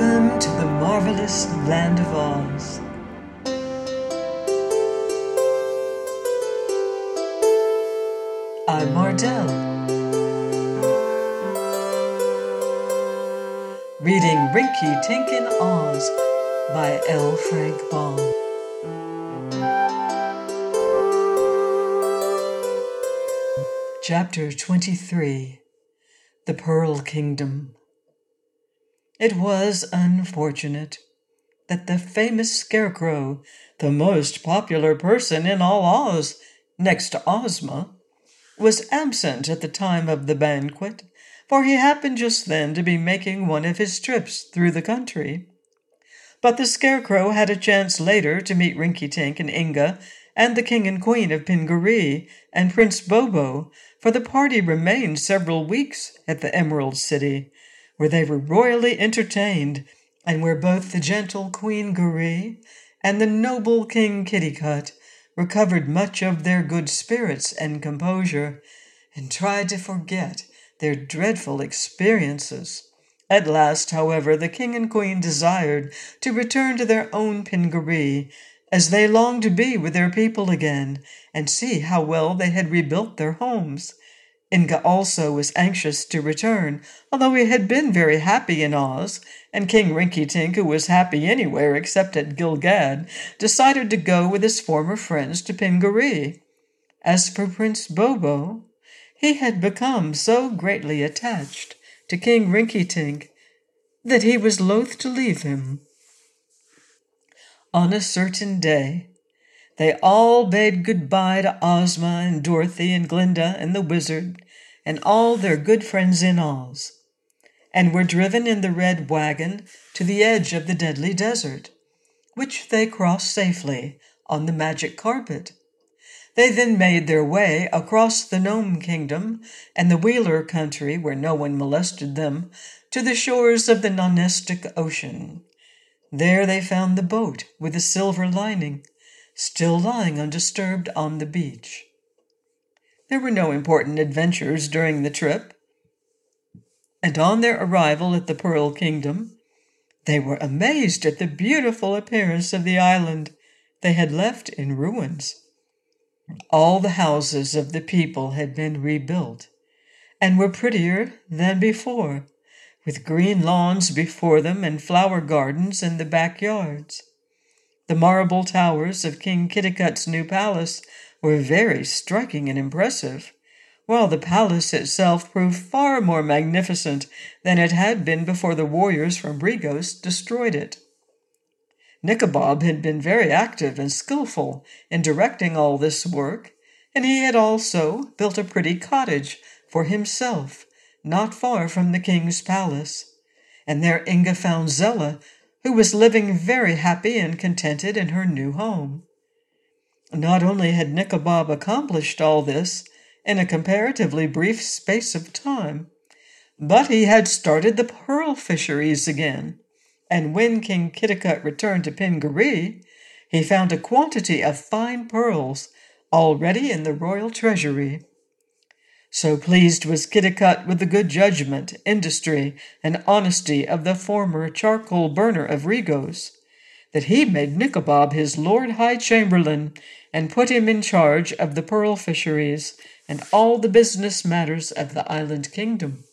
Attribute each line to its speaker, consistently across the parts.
Speaker 1: Welcome to the marvelous land of Oz. I'm Mardell, reading Rinky Tink in Oz by L. Frank Baum. Chapter 23. The Pearl Kingdom. It was unfortunate that the famous Scarecrow, the most popular person in all Oz, next to Ozma, was absent at the time of the banquet, for he happened just then to be making one of his trips through the country. But the Scarecrow had a chance later to meet Rinky-Tink and Inga and the King and Queen of Pingaree and Prince Bobo, for the party remained several weeks at the Emerald City, where they were royally entertained, and where both the gentle Queen Garee and the noble King Kitticut recovered much of their good spirits and composure, and tried to forget their dreadful experiences. At last, however, the King and Queen desired to return to their own Pingaree, as they longed to be with their people again, and see how well they had rebuilt their homes. Inga also was anxious to return, although he had been very happy in Oz, and King Rinky-Tink, who was happy anywhere except at Gilgad, decided to go with his former friends to Pingaree. As for Prince Bobo, he had become so greatly attached to King Rinky-Tink that he was loath to leave him. On a certain day, they all bade goodbye to Ozma and Dorothy and Glinda and the Wizard and all their good friends in Oz, and were driven in the red wagon to the edge of the Deadly Desert, which they crossed safely on the magic carpet. They then made their way across the Gnome Kingdom and the Wheeler country, where no one molested them, to the shores of the Nonestic Ocean. There they found the boat with the silver lining, still lying undisturbed on the beach. There were no important adventures during the trip, and on their arrival at the Pearl Kingdom, they were amazed at the beautiful appearance of the island they had left in ruins. All the houses of the people had been rebuilt, and were prettier than before, with green lawns before them and flower gardens in the backyards. The marble towers of King Kitticut's new palace were very striking and impressive, while the palace itself proved far more magnificent than it had been before the warriors from Regos destroyed it. Nikobob had been very active and skillful in directing all this work, and he had also built a pretty cottage for himself, not far from the king's palace. And there Inga found Zella, who was living very happy and contented in her new home. Not only had Nikobob accomplished all this in a comparatively brief space of time, but he had started the pearl fisheries again, and when King Kitticut returned to Pingaree, he found a quantity of fine pearls already in the royal treasury. So pleased was Kitticut with the good judgment, industry, and honesty of the former charcoal burner of Regos, that he made Nikobob his Lord High Chamberlain and put him in charge of the pearl fisheries and all the business matters of the island kingdom.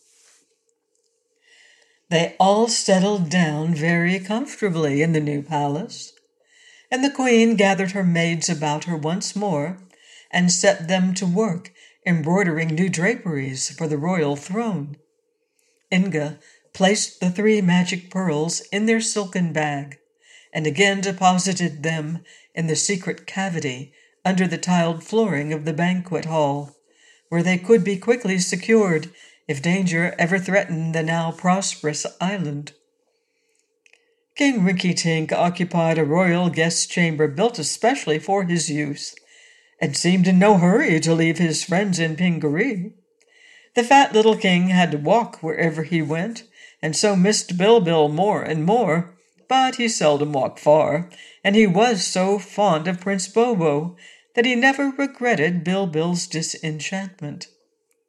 Speaker 1: They all settled down very comfortably in the new palace, and the queen gathered her maids about her once more and set them to work embroidering new draperies for the royal throne. Inga placed the 3 magic pearls in their silken bag and again deposited them in the secret cavity under the tiled flooring of the banquet hall, where they could be quickly secured if danger ever threatened the now prosperous island. King Rinky-Tink occupied a royal guest chamber built especially for his use, and seemed in no hurry to leave his friends in Pingaree. The fat little king had to walk wherever he went, and so missed Bilbil more and more, but he seldom walked far, and he was so fond of Prince Bobo that he never regretted Bilbil's disenchantment.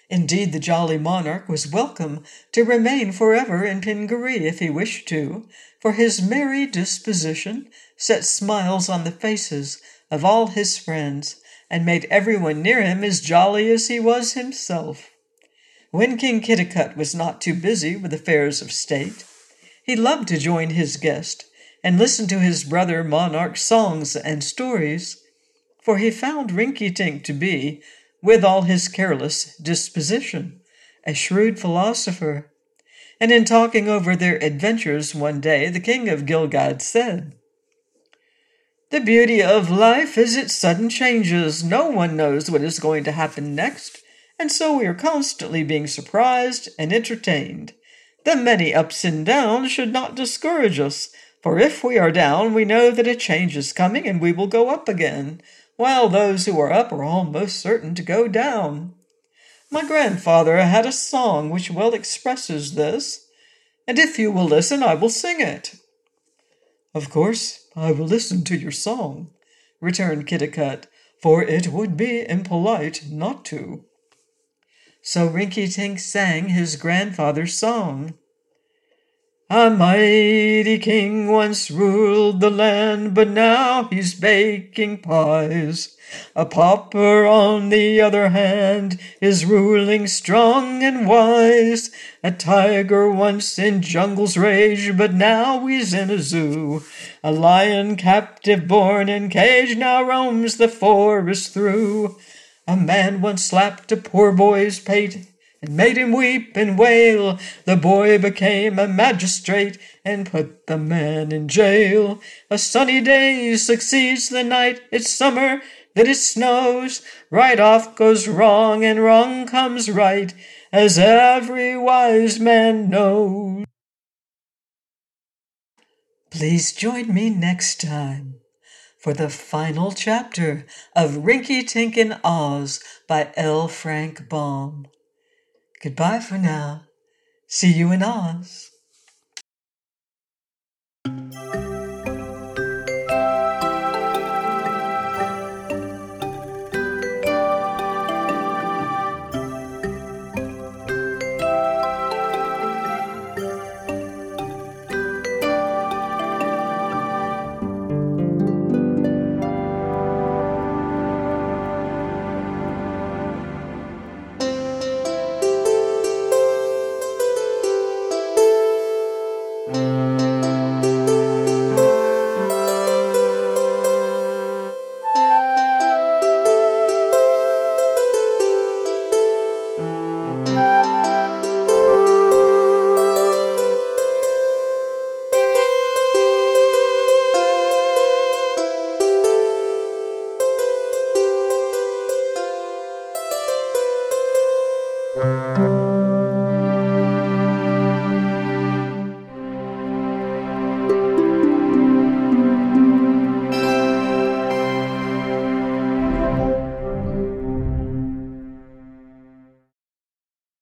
Speaker 1: Indeed, the jolly monarch was welcome to remain forever in Pingaree if he wished to, for his merry disposition set smiles on the faces of all his friends and made everyone near him as jolly as he was himself. When King Kitticut was not too busy with affairs of state, he loved to join his guest and listen to his brother monarch's songs and stories, for he found Rinky-Tink to be, with all his careless disposition, a shrewd philosopher. And in talking over their adventures one day, the king of Gilgad said, "The beauty of life is its sudden changes. No one knows what is going to happen next, and so we are constantly being surprised and entertained. The many ups and downs should not discourage us, for if we are down, we know that a change is coming and we will go up again, while those who are up are almost certain to go down. My grandfather had a song which well expresses this, and if you will listen, I will sing it." "Of course, I will listen to your song," returned Kitticut, "for it would be impolite not to." So Rinky-Tink sang his grandfather's song. "A mighty king once ruled the land, but now he's baking pies. A pauper, on the other hand, is ruling strong and wise. A tiger once in jungles raged, but now he's in a zoo. A lion captive born in cage now roams the forest through. A man once slapped a poor boy's pate and made him weep and wail. The boy became a magistrate and put the man in jail. A sunny day succeeds the night, it's summer, then it snows. Right off goes wrong and wrong comes right, as every wise man knows." Please join me next time for the final chapter of Rinky-Tink in Oz by L. Frank Baum. Goodbye for now. See you in Oz.